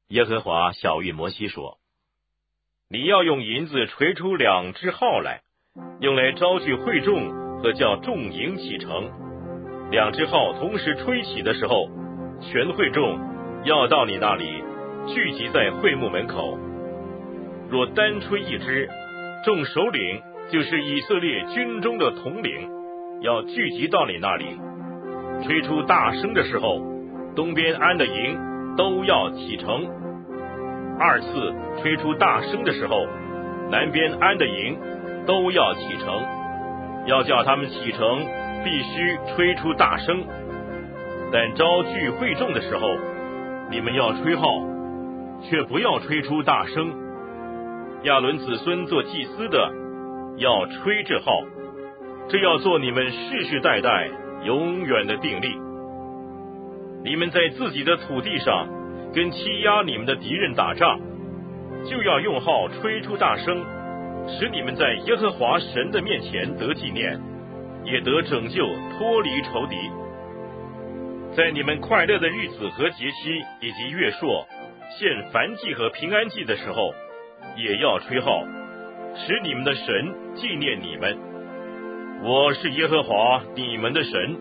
耶和华晓谕摩西说：你要用银子锤出2只号来，用来招聚会众和叫众营启程。2只号同时吹起的时候，全会众要到你那里聚集在会幕门口。若单吹1支，众首领就是以色列军中的统领要聚集到你那里。吹出大声的时候，东边安的营都要启程。2次吹出大声的时候，南边安的营都要启程。要叫他们启程，必须吹出大声。但招聚会众的时候，你们要吹号，却不要吹出大声。亚伦子孙做祭司的要吹这号，这要做你们世世代代永远的定例。你们在自己的土地上跟欺压你们的敌人打仗，就要用号吹出大声，使你们在耶和华神的面前得纪念，也得拯救，脱离仇敌。在你们快乐的日子和节期以及月朔献燔祭和平安祭的时候，也要吹号，使你们的神纪念你们。我是耶和华你们的神。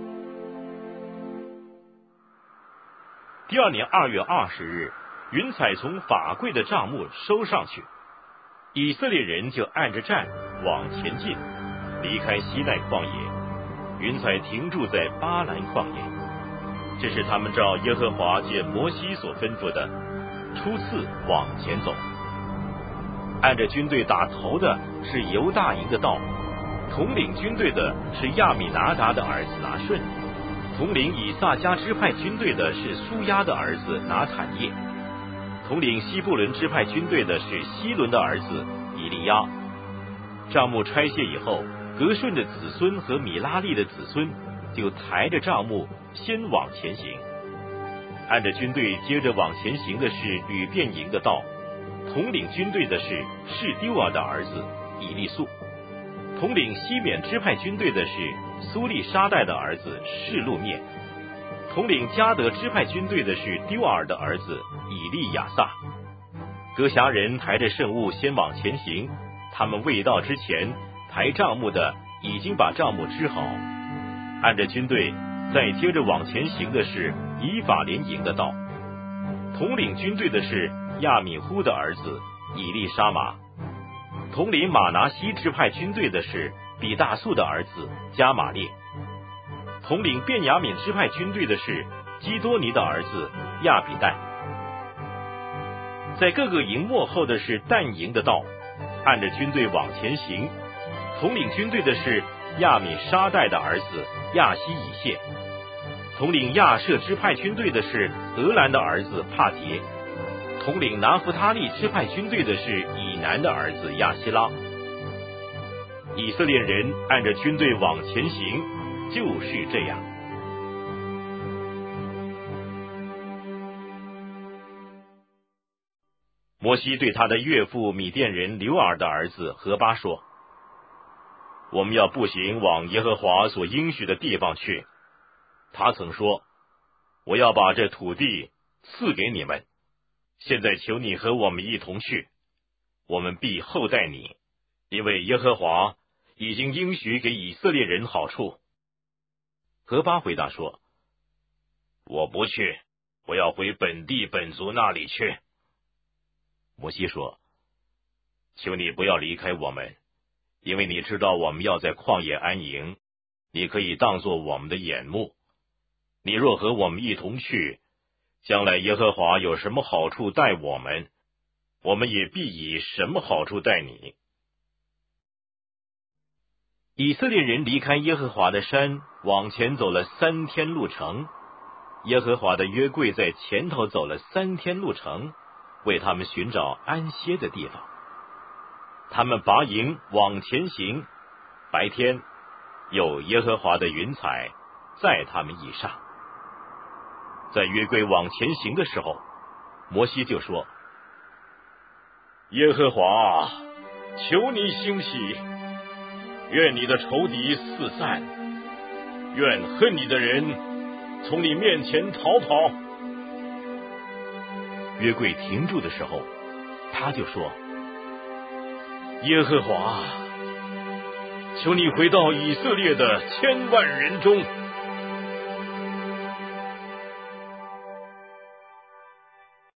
第2年2月20日，云彩从法柜的帐幕收上去，以色列人就按着站往前进，离开西奈旷野。云彩停住在巴兰旷野，这是他们照耶和华借摩西所吩咐的，初次往前走。按着军队打头的是犹大营的道，统领军队的是亚米拿达的儿子拿顺，统领以萨迦支派军队的是苏亚的儿子拿坦叶，统领西布伦支派军队的是希伦的儿子以利亚。帐幕拆卸以后，革顺的子孙和米拉利的子孙就抬着帐幕先往前行。按着军队接着往前行的是吕便营的道，统领军队的是示丢尔的儿子以利素，统领西缅支派军队的是苏利沙代的儿子示路面，统领迦得支派军队的是丢尔的儿子以利亚撒。歌辖人抬着圣物先往前行，他们未到之前，抬帐幕的已经把帐幕支好。按着军队再接着往前行的是以法莲营的道，统领军队的是亚米忽的儿子以利沙玛，统领马拿西支派军队的是比大素的儿子加玛列，统领便雅悯支派军队的是基多尼的儿子亚比旦。在各个营幕后的是但营的道，按着军队往前行，统领军队的是亚米沙代的儿子亚西以谢，统领亚舍支派军队的是俄兰的儿子帕杰，统领拿弗他利支派军队的是以南的儿子亚希拉。以色列人按着军队往前行，就是这样。摩西对他的岳父米甸人流尔的儿子何巴说：我们要步行往耶和华所应许的地方去。他曾说，我要把这土地赐给你们，现在求你和我们一同去，我们必厚待你，因为耶和华已经应许给以色列人好处。何巴回答说：我不去，我要回本地本族那里去。摩西说：求你不要离开我们，因为你知道我们要在旷野安营，你可以当作我们的眼目。你若和我们一同去，将来耶和华有什么好处待我们，我们也必以什么好处待你。以色列人离开耶和华的山，往前走了3天路程，耶和华的约柜在前头走了3天路程，为他们寻找安歇的地方。他们拔营往前行，白天有耶和华的云彩在他们以上。在约柜往前行的时候，摩西就说：耶和华，求你兴起，愿你的仇敌四散，愿恨你的人从你面前逃跑。 约柜停住的时候，他就说： 耶和华，求你回到以色列的千万人中，